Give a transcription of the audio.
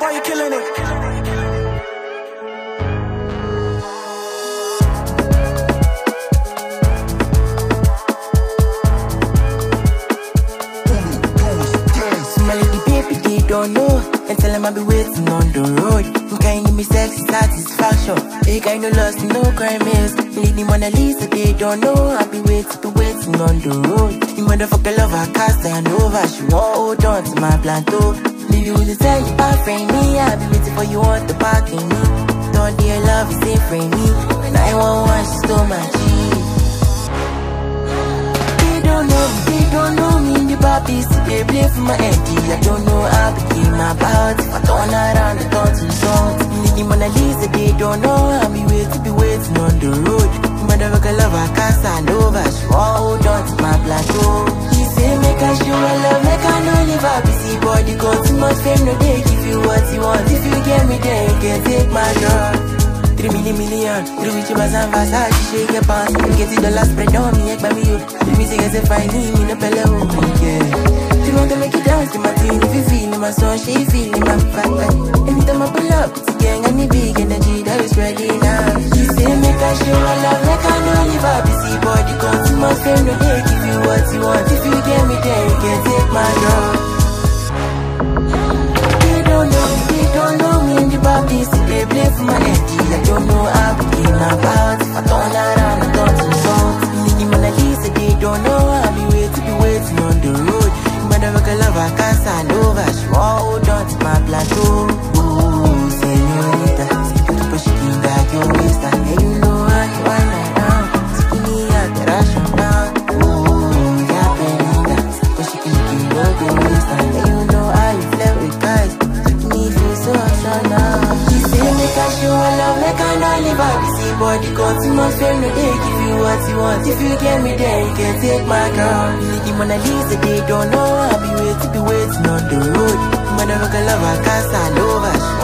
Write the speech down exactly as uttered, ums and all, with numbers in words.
boy, you killing it. Don't know, and tell him I be waiting on the road. You can't give me sexy satisfaction. You kind of lost, no crime is. Lead the Mona Lisa, they don't know. I be waiting, be waiting on the road. You motherfucker love her, cast and over. She won't hold on to my plateau. Leave you to tell you about frame me. I be waiting for you on the parking me. Don't dear love is safe for me. nine one one, she stole my cheese. They don't know me, they don't know me. The Barbies, they play for my empty. I don't know how to keep my about. If I turn around, I turn to salt. The Mona Lisa, they don't know. I be waiting, be waiting on the road. Motherfucker love her, cast and over. She won't hold on to my plateau. She say make her show her love, make her no live her busy body. Cause too much fame, no they give you what you want. If you get me there, you can take my girl. Three million million, three with you as and Versace, shake your pants. You get the dollar spread on me, like baby you. Three me say get a fine, me no pele oh, yeah. You want to make it dance to my team, if you feel my song, she feeling my fat back. Every time I pull up, it's a gang and the big energy that is ready now. She say make her show her love, make her no live her busy body. Cause too much fame, no they give you what you want. If you get me there, you can take my girl. They don't know me, they don't know me in the Barbies, they play for my energy. I don't know how to keep my about. If I turn around, I turn to salt. The Mona Lisa, they don't know. I be waiting, be waiting on the road. Motherfucker love her, cast and over. She won't hold on to my plateau. Ooh, señorita, but she can't back your waist. And yeah, you know I can wind right now. Skinny out the ration now. Ooh, yeah, penita, but she can't keep up your waist. And yeah, you know how you flirt with guys. Me feel so sure now. Make her show her love, make her not live her busy body. Cause too much fame, no they give you what you want. If you get me there, you can take my girl. The Mona Lisa, they don't know. I be waiting, be waiting on the road. Motherfucker love her, cast and over.